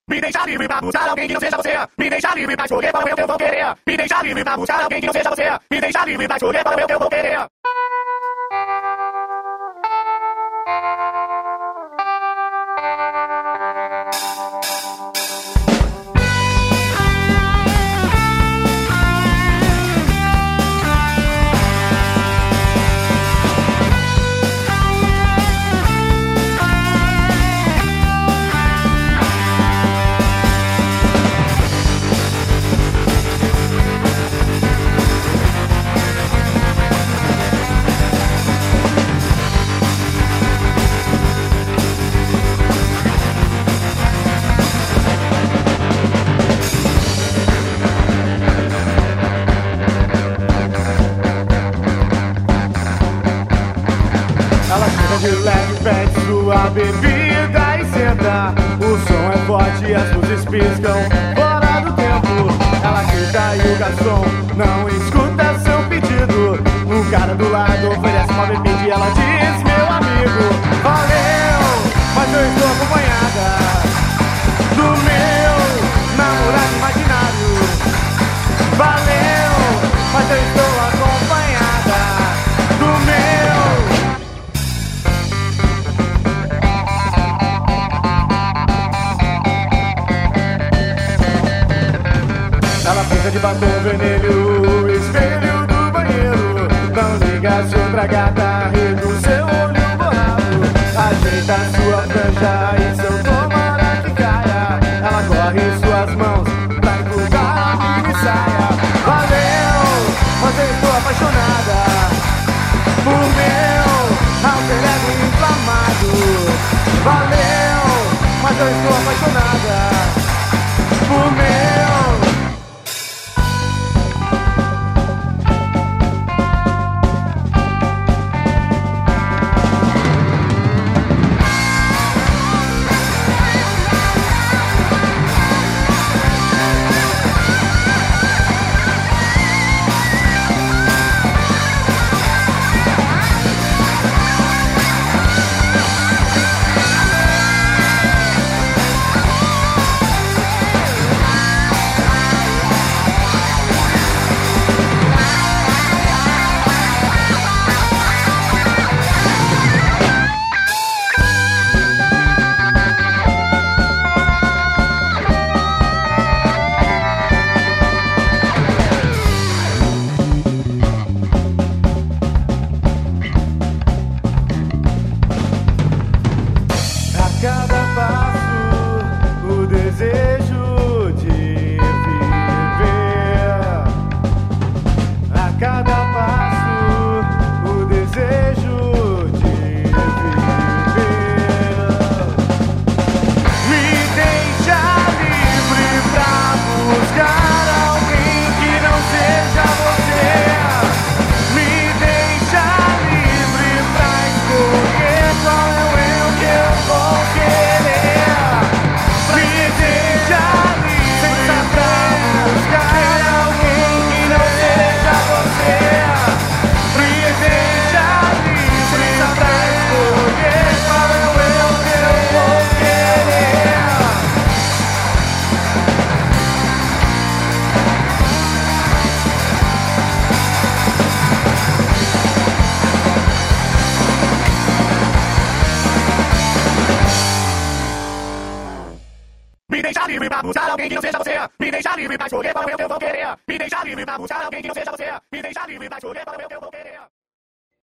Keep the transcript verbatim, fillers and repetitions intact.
Me deixa livre pra buscar alguém que não seja você. Me deixa livre pra escolher qual é o que eu vou querer. Me deixa livre pra buscar alguém que não seja você. Me deixa livre pra escolher qual é o que eu vou querer. Ela chega de leve, pede sua bebida e senta. O som é forte e as luzes piscam fora do tempo. Ela grita e o garçom não escuta seu pedido. O cara do lado oferece uma bebida e ela diz: meu amigo, valeu, mas eu estou acompanhada do meu namorado imaginário. Valeu, mas eu estou acompanhada do meu. Ela pinta de batom vermelho o espelho do banheiro. Não liga se outra gata rega o seu olho borrado. Ajeita sua franja e seu tomara que caia. Ela corre suas mãos pra empurrar a mini saia. Valeu, mas eu estou apaixonada por meu alter ego inflamado. Valeu, mas eu estou apaixonada por meu. Cada passo, o desejo de viver. A cada passo, o desejo de viver. Me deixa livre pra buscar alguém que não seja você. Me deixa livre pra escolher qual é o eu que eu vou querer. Me deixa livre pra buscar alguém que não seja você. Me deixa livre pra escolher qual é o eu que eu vou querer. Me deixa livre pra buscar alguém que não seja você. Me deixa livre pra escolher qual é o que eu vou querer. Me deixa livre pra buscar alguém que não seja você. Me deixa livre pra escolher qual é o que eu vou querer.